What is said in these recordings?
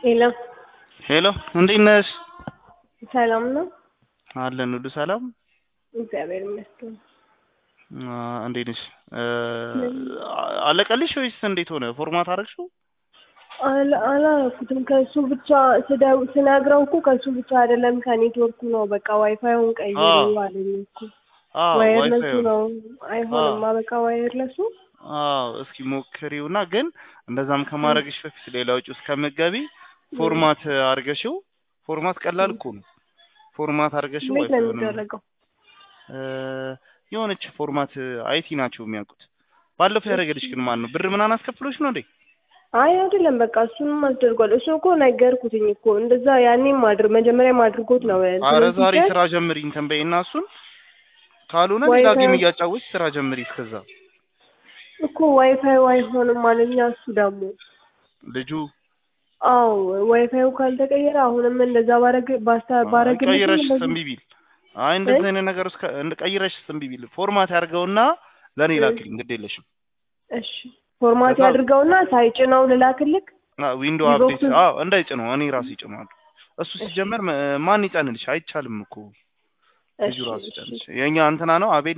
ሄሎ ሄሎ እንዴት ነሽ? ሰላም ነው? አለን ሁሉ ሰላም። እግዚአብሔር ይመስገን። እንዴት ነሽ? አለቀልሽ ወይስ እንዴት ሆነ? ፎርማት አደረግሽው? አላረኩትም። ከሱ ብቻ ስነግረው እኮ ከሱ ብቻ አይደለም ከኔትወርኩ ነው። በቃ ዋይፋዩን ቀይሩ አለኝ እኮ። ዋየርለሱ ዋይፋይ ነው አይሆንም። በቃ ዋየርለሱ እስኪ ሞክሪውና ግን እንደዛም ከማድረግሽ በፊት ሌላ ውጭ እስከምትገቢ ፎርማት አድርገሽው። ፎርማት ቀላል እኮ ነው። ፎርማት አድርገሽው እንዴት ነው ዋይፋዩን የሚደረገው? የሆነች ፎርማት አይቲ ናቸው የሚያውቁት። ባለፈው ያደረገልሽ ግን ማን ነው? ብር ምናምን አስከፍሎሽ ነው እንዴ? አይ አይደለም፣ በቃ እሱንም አስደርጓል። እሱ እኮ ነገርኩትኝ እኮ እንደዛ ያኔም መጀመሪያም አድርጎት ነው። ኧረ ዛሬ ስራ ጀምሪ እንትን በይና እሱን ካልሆነ ሌላ ጌም እያጫወትሽ ስራ ጀምሪ። እስከዛ እኮ ዋይፋይ አይሆንም ማለኛ እሱ ደግሞ ልጁ አዎ ዋይፋዩ ካልተቀየረ አሁንም እንደዛ ባረግልኝ ቀይረሽ እምቢ ቢል እንደዚህ አይነት ነገር እስከ ቀይረሽ እምቢ ቢል ፎርማት ያድርገውና ለኔ ላክልኝ። ግድ የለሽም። እሺ ፎርማት ያድርገውና ሳይጭነው ልላክልክ። ዊንዶው አፕዴት እንዳይጭነው እኔ ራሴ እጭነዋለሁ። እሱ ሲጀመር ማን ይጫንልሽ? አይቻልም እኮ ልጁ ራሱ ይጫንልሽ። የኛ እንትና ነው አቤል።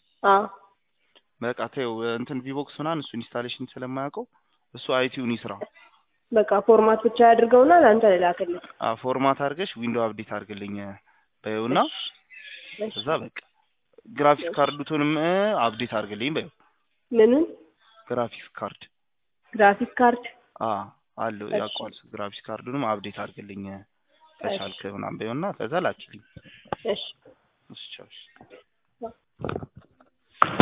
በቃ ተይው እንትን ቪቦክስ ምናምን እሱ ኢንስታሌሽን ስለማያውቀው እሱ አይቲውን ይስራ። በቃ ፎርማት ብቻ ያድርገውና ላንተ ልላክልክ። ፎርማት አድርገሽ ዊንዶው አፕዴት አድርግልኝ በይውና እዛ በቃ ግራፊክስ ካርዱንም አፕዴት አድርግልኝ በይው። ምኑን? ግራፊክስ ካርድ አለው ያውቀዋል። ግራፊክስ ካርዱንም አፕዴት አድርግልኝ ከቻልክ ምናምን በይውና ከዛ ላኪልኝ። እሺ እሺ